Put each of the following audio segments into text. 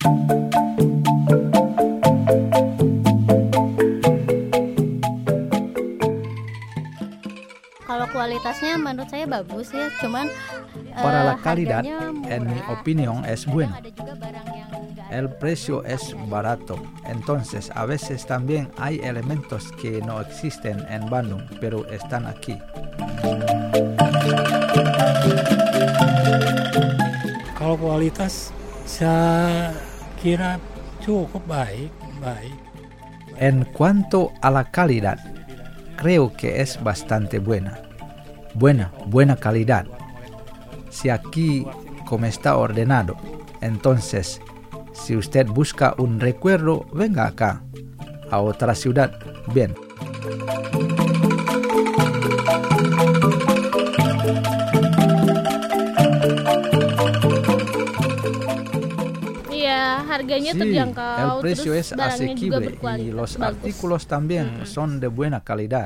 Kalau kualitasnya menurut saya bagus ya, cuman Para la calidad, harganya murah. en mi opinión, es buena. Ada juga barang yang enggak. El precio es barato, entonces a veces también hay elementos que no existen en Bandung, pero están aquí. Kalau kualitas saya kira cukup baik. En cuanto a la calidad, creo que es bastante buena. Buena calidad. Si aquí como está ordenado, entonces si usted busca un recuerdo, venga acá, a otra ciudad, bien. Iya, harganya Sí, terjangkau, el precio terus es barangnya juga asequible y berkualitas los bagus. artículos también son de buena calidad.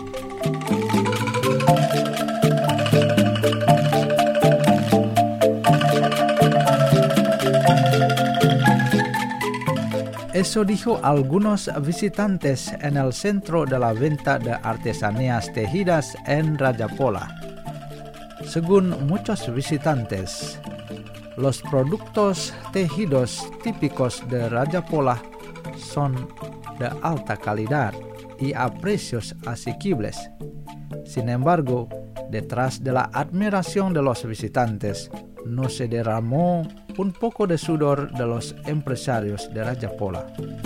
Eso dijo algunos visitantes en el centro de la venta de artesanías tejidas en Rajapola. Según muchos visitantes, los productos tejidos típicos de Rajapola son de alta calidad y a precios asequibles. Sin embargo, detrás de la admiración de los visitantes, no se derramó un poco de sudor de los empresarios de Rajapola.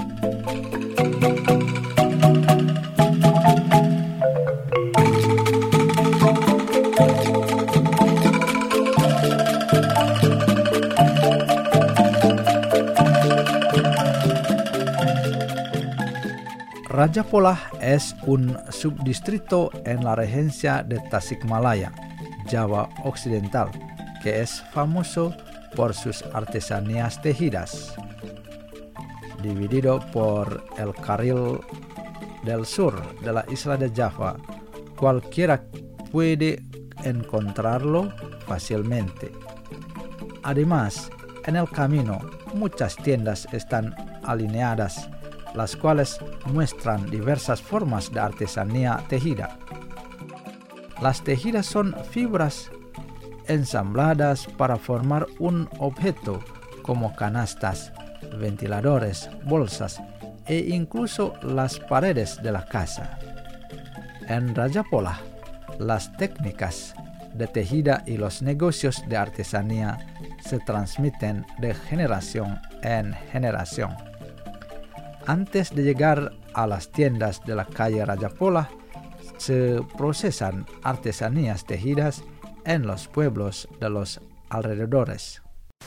Rajapola es un subdistrito en la regencia de Tasikmalaya, Java Occidental, que es famoso por sus artesanías tejidas. Dividido por el carril del sur de la isla de Java, cualquiera puede encontrarlo fácilmente. Además, en el camino muchas tiendas están alineadas, las cuales muestran diversas formas de artesanía tejida. Las tejidas son fibras ensambladas para formar un objeto como canastas, ventiladores, bolsas e incluso las paredes de la casa. En Rajapola, las técnicas de tejida y los negocios de artesanía se transmiten de generación en generación. Antes de llegar a las tiendas de la calle Rajapola, se procesan artesanías tejidas en los pueblos de los alrededores.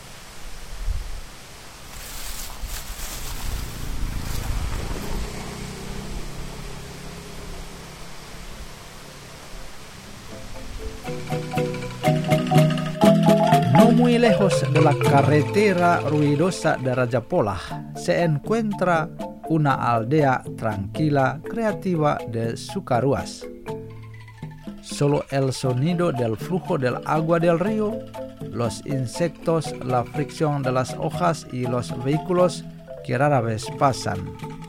No muy lejos de la carretera ruidosa de Rajapola se encuentra una aldea tranquila, creativa de Sukaruas. Solo el sonido del flujo del agua del río, los insectos, la fricción de las hojas y los vehículos que rara vez pasan.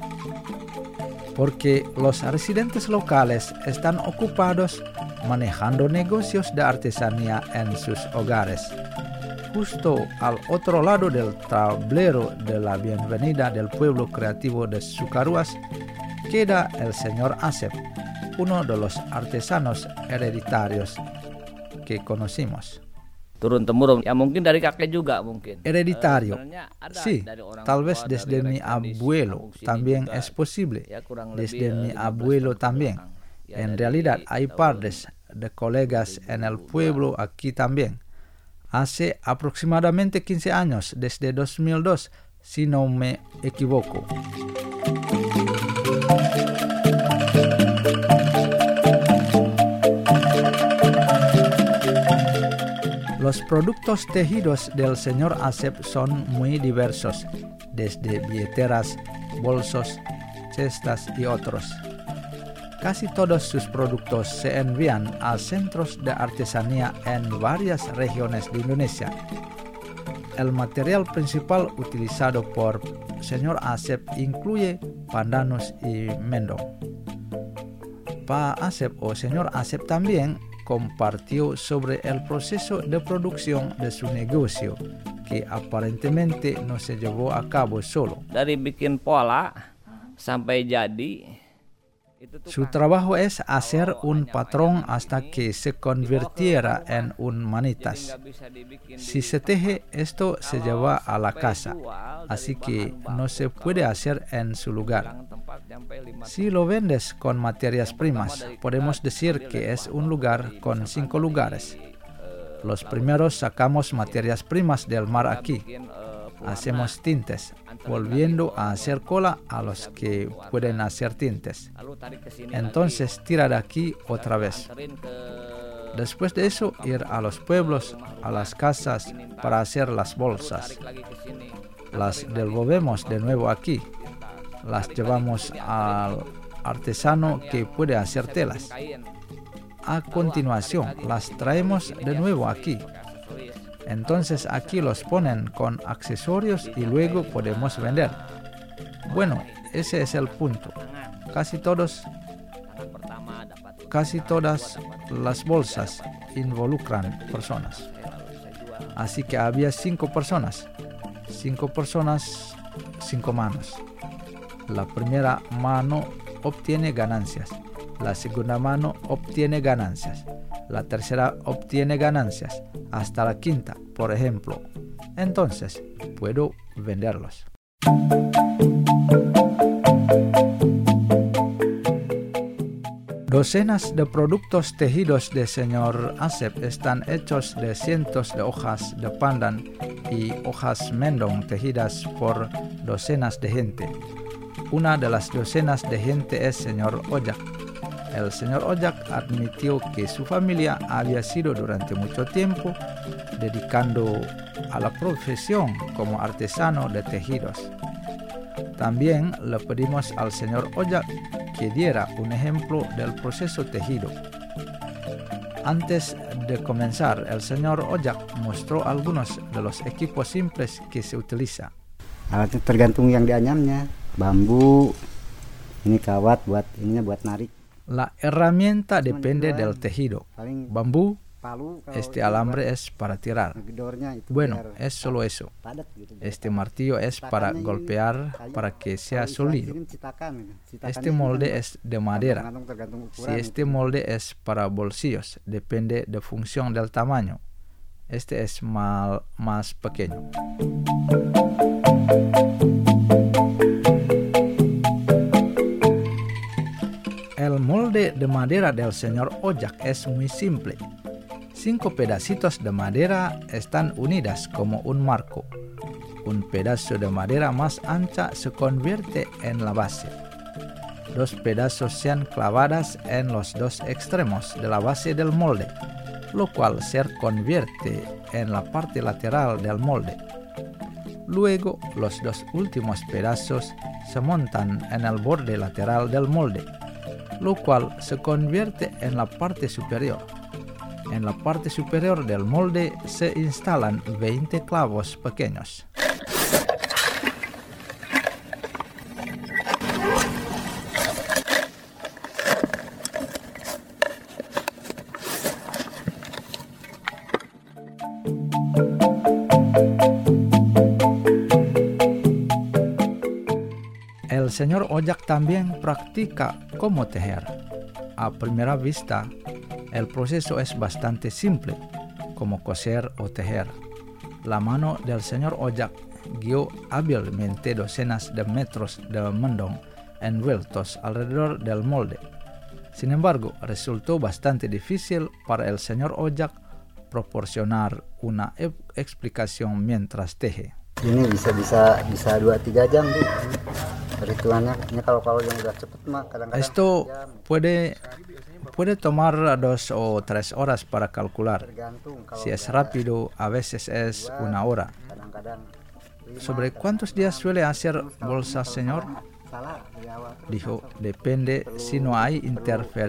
Porque los residentes locales están ocupados manejando negocios de artesanía en sus hogares. Justo al otro lado del tablero de la bienvenida del pueblo creativo de Sukaruas queda el señor Asep, uno de los artesanos hereditarios que conocimos. Turun-temurun, ya mungkin dari kakek juga mungkin. Hereditario, Sebenarnya ada sí, dari orang tal vez tua, desde dari mi rekan di abuelo kampung sini también juga, es posible, ya kurang desde lebih, mi 15 abuelo tahun también. belakang. Ya, En dari realidad hay tahun padres de colegas en el pueblo aquí también. Hace aproximadamente 15 años, desde 2002, si no me equivoco. Los productos tejidos del señor Asep son muy diversos, desde billeteras, bolsos, cestas y otros. Casi todos sus productos se envían a centros de artesanía en varias regiones de Indonesia. El material principal utilizado por señor Asep incluye pandanus y mendong. Pak Asep o señor Asep también compartió sobre el proceso de producción de su negocio, que aparentemente no se llevó a cabo solo. Dari bikin pola sampai jadi. Su trabajo es hacer un patrón hasta que se convirtiera en un manitas. Si se teje, esto se lleva a la casa, así que no se puede hacer en su lugar. Si lo vendes con materias primas, podemos decir que es un lugar con 5 lugares. Los primeros sacamos materias primas del mar aquí. Hacemos tintes, volviendo a hacer cola a los que pueden hacer tintes. Entonces tira de aquí otra vez. Después de eso, ir a los pueblos, a las casas para hacer las bolsas. Las devolvemos de nuevo aquí. Las llevamos al artesano que puede hacer telas. A continuación, las traemos de nuevo aquí. Entonces aquí los ponen con accesorios y luego podemos vender. Bueno, ese es el punto. Casi todas las bolsas involucran personas. Así que había 5 personas. 5 personas, 5 manos. La primera mano obtiene ganancias. La segunda mano obtiene ganancias. La tercera obtiene ganancias. Hasta la quinta, por ejemplo. Entonces, puedo venderlos. Docenas de productos tejidos de señor Asep están hechos de cientos de hojas de pandan y hojas mendong tejidas por docenas de gente. Una de las docenas de gente es señor Ojak. El señor Ojak admitió que su familia había sido durante mucho tiempo dedicando a la profesión como artesano de tejidos. También le pedimos al señor Ojak que diera un ejemplo del proceso tejido. Antes de comenzar, el señor Ojak mostró algunos de los equipos simples que se utiliza. Alatnya tergantung yang dianyamnya, bambu, ini kawat buat narik. La herramienta depende del tejido. Bambú, este alambre es para tirar. Bueno, es solo eso. Este martillo es para golpear para que sea sólido. Este molde es de madera. Si este molde es para bolsillos, depende de función del tamaño. Este es más pequeño. El molde de madera del señor Ojak es muy simple. 5 pedacitos de madera están unidas como un marco. Un pedazo de madera más ancha se convierte en la base. 2 pedazos sean clavadas en los 2 extremos de la base del molde, lo cual se convierte en la parte lateral del molde. Luego, los 2 últimos pedazos se montan en el borde lateral del molde, lo cual se convierte en la parte superior. En la parte superior del molde se instalan 20 clavos pequeños. El señor Ojak también practica cómo tejer. A primera vista, el proceso es bastante simple, como coser o tejer. La mano del señor Ojak guió hábilmente docenas de metros de mendong envueltos alrededor del molde. Sin embargo, resultó bastante difícil para el señor Ojak proporcionar una explicación mientras teje. Ini bisa 2-3 jam tuh. Perhitungannya kalau yang udah cepet mah kadang-kadang. Esto puede tomar 2 o 3 horas para calcular. Si es rápido, a veces es 1 hora. ¿Sobre cuántos días suele hacer bolsas, señor? Dijo, depende si no hay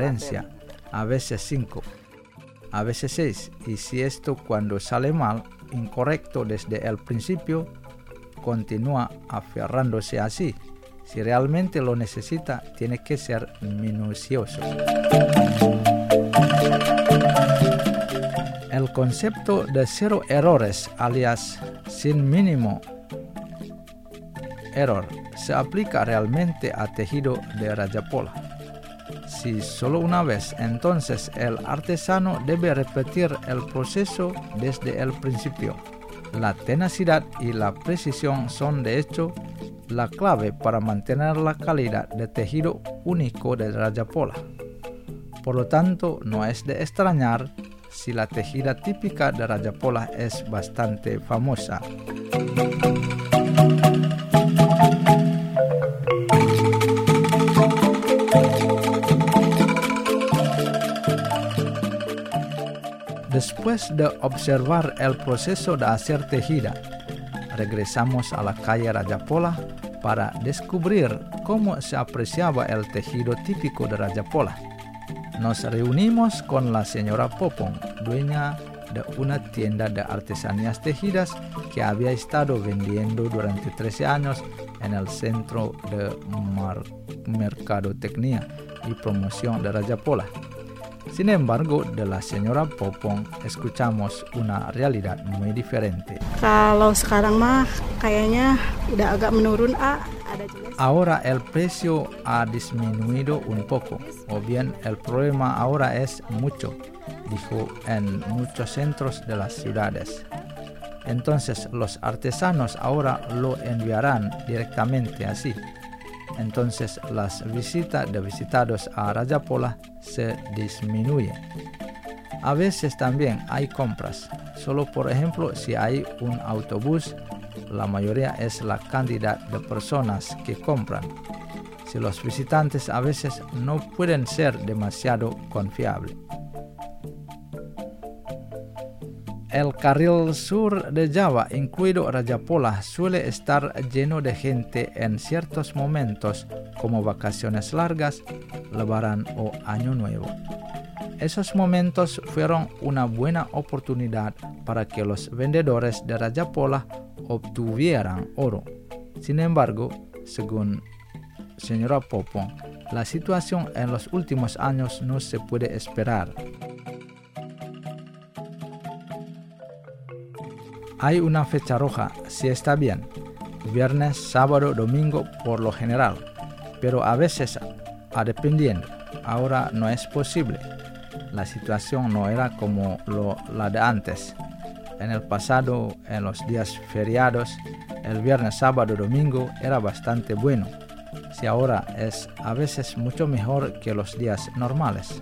interferencia. A veces 5, a veces 6. Y si esto cuando sale mal, incorrecto desde el principio, continúa aferrándose así. Si realmente lo necesita, tiene que ser minucioso. El concepto de 0 errores, alias sin mínimo error, se aplica realmente a tejido de rajapola. Si solo una vez, entonces el artesano debe repetir el proceso desde el principio. La tenacidad y la precisión son de hecho la clave para mantener la calidad de tejido único de rajapola. Por lo tanto, no es de extrañar si la tejida típica de rajapola es bastante famosa. Después de observar el proceso de hacer tejida, regresamos a la calle Rajapola para descubrir cómo se apreciaba el tejido típico de rajapola. Nos reunimos con la señora Popong, dueña de una tienda de artesanías tejidas que había estado vendiendo durante 13 años en el Centro de Mercadotecnia y Promoción de Rajapola. Sin embargo, de la señora Popong escuchamos una realidad muy diferente. Kalau sekarang mah kayaknya udah agak menurun, ada jelas. Ahora el precio ha disminuido un poco, o bien el problema ahora es mucho, dijo en muchos centros de las ciudades. Entonces los artesanos ahora lo enviarán directamente así. Entonces las visitas de visitados a Rajapola se disminuyen. A veces también hay compras. Solo por ejemplo, si hay un autobús, la mayoría es la cantidad de personas que compran. Si los visitantes a veces no pueden ser demasiado confiables. El carril sur de Java, incluido Rajapola, suele estar lleno de gente en ciertos momentos como vacaciones largas, Lebaran o Año Nuevo. Esos momentos fueron una buena oportunidad para que los vendedores de Rajapola obtuvieran oro. Sin embargo, según señora Popong, la situación en los últimos años no se puede esperar. Hay una fecha roja, si está bien, viernes, sábado, domingo por lo general, pero a veces dependiendo. Ahora no es posible. La situación no era como la de antes. En el pasado, en los días feriados, el viernes, sábado, domingo era bastante bueno. Si ahora es a veces mucho mejor que los días normales.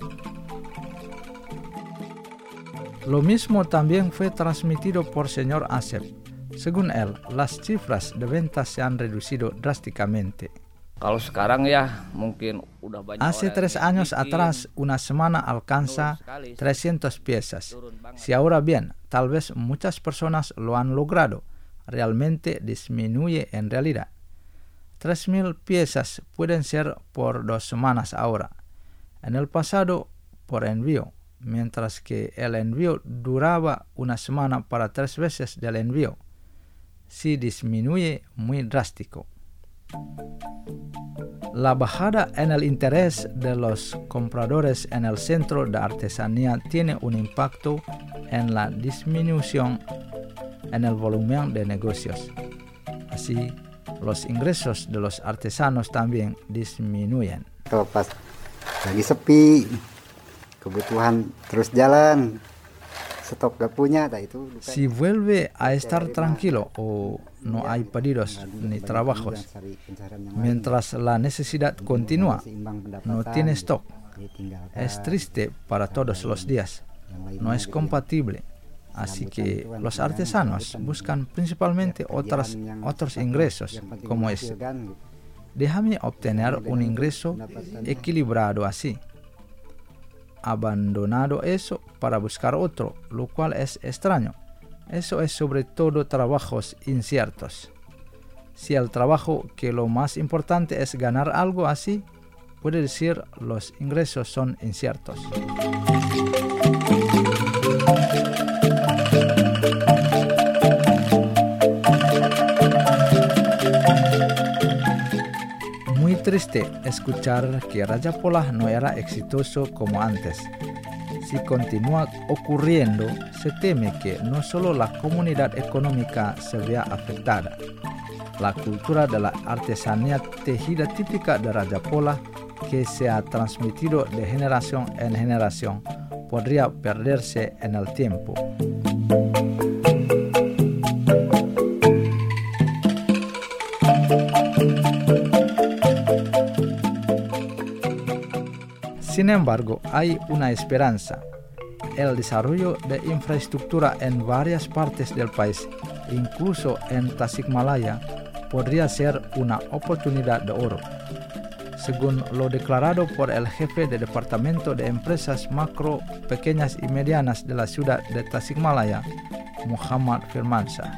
Lo mismo también fue transmitido por señor Asep. Según él, las cifras de ventas se han reducido drásticamente. Kalau sekarang ya mungkin udah banyak. Hace 3 años atrás, una semana alcanza 300 piezas. Si ahora bien, tal vez muchas personas lo han logrado, realmente disminuye en realidad. 3.000 piezas pueden ser por 2 semanas ahora. En el pasado, por envío. Mientras que el envío duraba una semana para 3 veces del envío. Sí disminuye muy drástico. La bajada en el interés de los compradores en el centro de artesanía tiene un impacto en la disminución en el volumen de negocios. Así, los ingresos de los artesanos también disminuyen. Kalau pas lagi sepi, kebutuhan terus jalan, stok gak punya, itu. Si vuelve a estar tranquilo o no hay pedidos ni trabajos, mientras la necesidad continúa, no tiene stock. Es triste para todos los días, no es compatible. Así que los artesanos buscan principalmente otros ingresos, como ese. Déjame obtener un ingreso equilibrado así. Abandonado eso para buscar otro, lo cual es extraño. Eso es sobre todo trabajos inciertos. Si el trabajo que lo más importante es ganar algo así, puede decir los ingresos son inciertos. triste escuchar que Raja Polah no era exitoso como antes. Si continúa ocurriendo, se teme que no solo la comunidad económica se vea afectada. La cultura de la artesanía tejida típica de Raja Polah, que se ha transmitido de generación en generación, podría perderse en el tiempo. Sin embargo, hay una esperanza. El desarrollo de infraestructura en varias partes del país, incluso en Tasikmalaya, podría ser una oportunidad de oro. Según lo declarado por el jefe del Departamento de Empresas Macro, Pequeñas y Medianas de la ciudad de Tasikmalaya, Muhammad Firmansyah.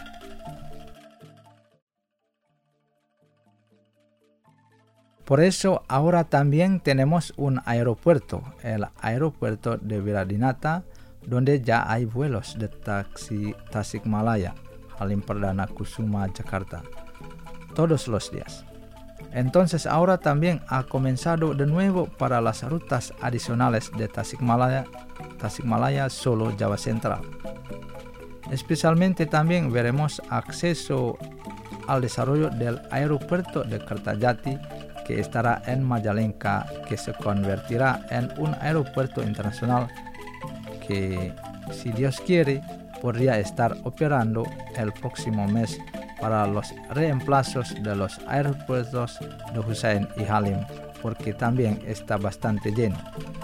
Por eso ahora también tenemos un aeropuerto, el aeropuerto de Wiradinata, donde ya hay vuelos de taxi Tasikmalaya, Halim Perdana Kusuma, Jakarta, todos los días. Entonces ahora también ha comenzado de nuevo para las rutas adicionales de Tasikmalaya, Solo, Java Central. Especialmente también veremos acceso al desarrollo del aeropuerto de Kertajati, que estará en Majalengka, que se convertirá en un aeropuerto internacional que, si Dios quiere, podría estar operando el próximo mes para los reemplazos de los aeropuertos de Hussein y Halim, porque también está bastante lleno.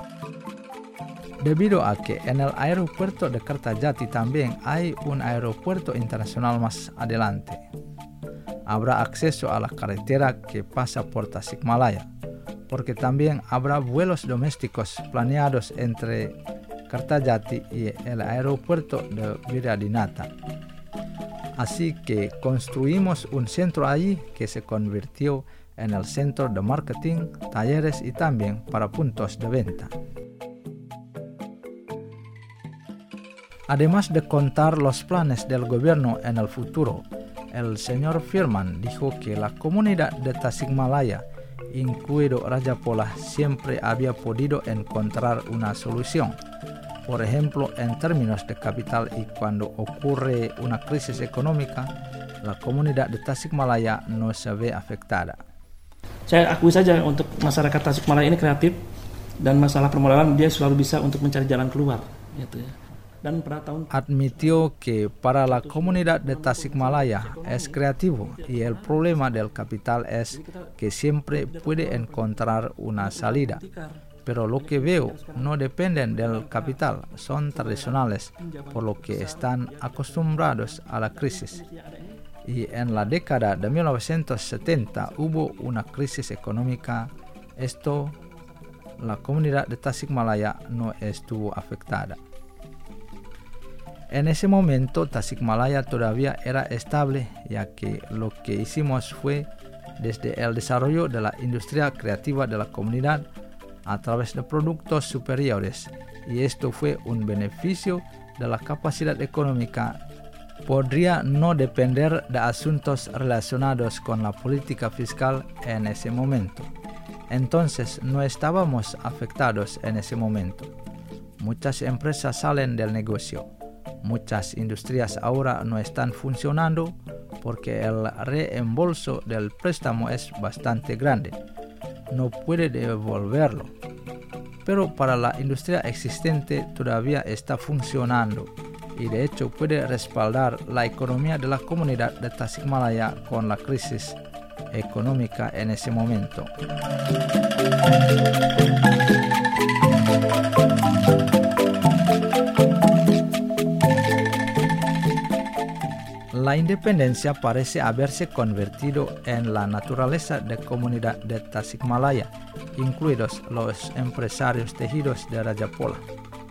Debido a que en el aeropuerto de Kertajati también hay un aeropuerto internacional más adelante, habrá acceso a la carretera que pasa por Tasikmalaya, porque también habrá vuelos domésticos planeados entre Kertajati y el aeropuerto de Wiradinata. Así que construimos un centro allí que se convirtió en el centro de marketing, talleres y también para puntos de venta. Además de contar los planes del gobierno en el futuro, el señor Firman dijo que la comunidad de Tasikmalaya, incluido Raja Polah, siempre había podido encontrar una solución. Por ejemplo, en términos de capital, y cuando ocurre una crisis económica, la comunidad de Tasikmalaya no se ve afectada. Saya akui saja untuk masyarakat Tasikmalaya ini kreatif dan masalah permodalan dia selalu bisa untuk mencari jalan keluar, gitu ya. Admitió que para la comunidad de Tasikmalaya es creativo y el problema del capital es que siempre puede encontrar una salida. Pero lo que veo no dependen del capital, son tradicionales, por lo que están acostumbrados a la crisis. Y en la década de 1970 hubo una crisis económica. La comunidad de Tasikmalaya no estuvo afectada. En ese momento Tasikmalaya todavía era estable, ya que lo que hicimos fue desde el desarrollo de la industria creativa de la comunidad a través de productos superiores, y esto fue un beneficio de la capacidad económica. Podría no depender de asuntos relacionados con la política fiscal en ese momento. Entonces no estábamos afectados en ese momento. Muchas empresas salen del negocio. Muchas industrias ahora no están funcionando porque el reembolso del préstamo es bastante grande. No puede devolverlo. Pero para la industria existente todavía está funcionando y de hecho puede respaldar la economía de la comunidad de Tasikmalaya con la crisis económica en ese momento. La independencia parece haberse convertido en la naturaleza de comunidad de Tasikmalaya, incluidos los empresarios tejidos de Raja Polah.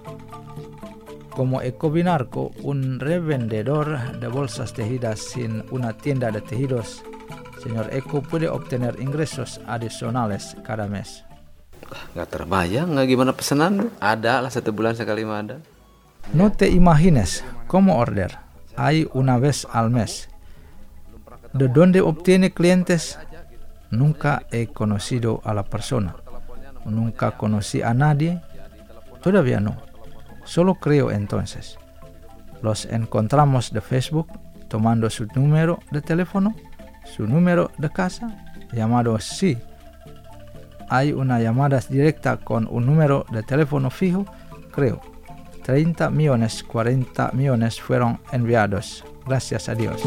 Como Ecobinarco, un revendedor de bolsas tejidas sin una tienda de tejidos, señor Eko puede obtener ingresos adicionales cada mes. Gak terbayang nggak gimana pesanan? Ada lah 1 bulan sekali mah ada. No te imagines cómo order. Hay una vez al mes. ¿De dónde obtiene clientes? Nunca he conocido a la persona. Nunca conocí a nadie. Todavía no. Solo creo entonces. Los encontramos de Facebook tomando su número de teléfono, su número de casa, llamados sí. Hay una llamada directa con un número de teléfono fijo, creo. 30 millones, 40 millones fueron enviados. Gracias a Dios.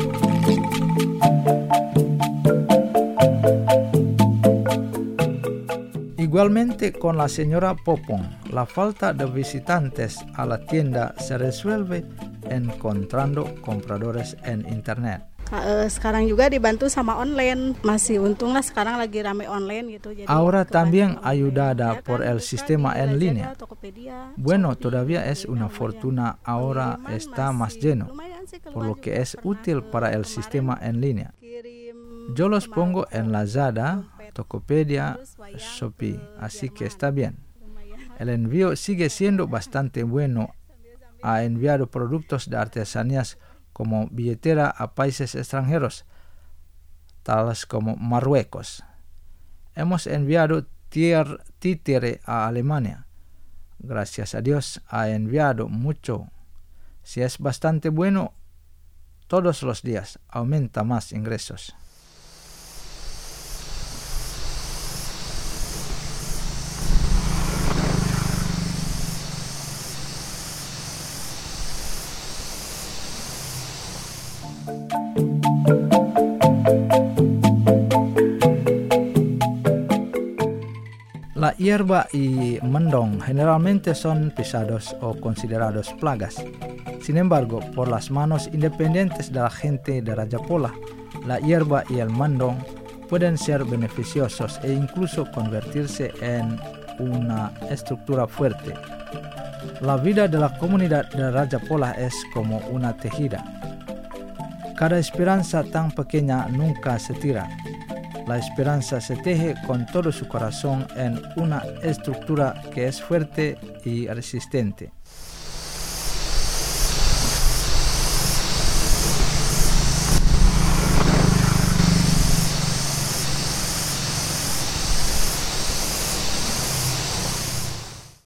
Igualmente con la señora Popon, la falta de visitantes a la tienda se resuelve encontrando compradores en internet. Sekarang juga dibantu sama online. Masih untung lah sekarang lagi rame online gitu. Jadi ahora también ayudada por el sistema en línea. Bueno, todavía es una fortuna, ahora está más lleno, por lo que es útil para el sistema en línea. Yo los pongo en Lazada, Tokopedia, Shopee, así que está bien. El envío sigue siendo bastante bueno. Ha enviado productos de artesanías como billetera a países extranjeros, tales como Marruecos. Hemos enviado títere a Alemania. Gracias a Dios ha enviado mucho. Si es bastante bueno, todos los días aumenta más ingresos. La hierba y mendong generalmente son pisados o considerados plagas. Sin embargo, por las manos independientes de la gente de Rajapola, la hierba y el mendong pueden ser beneficiosos e incluso convertirse en una estructura fuerte. La vida de la comunidad de Rajapola es como una tejida. Cada esperanza tan pequeña nunca se tira. La esperanza se teje con todo su corazón en una estructura que es fuerte y resistente.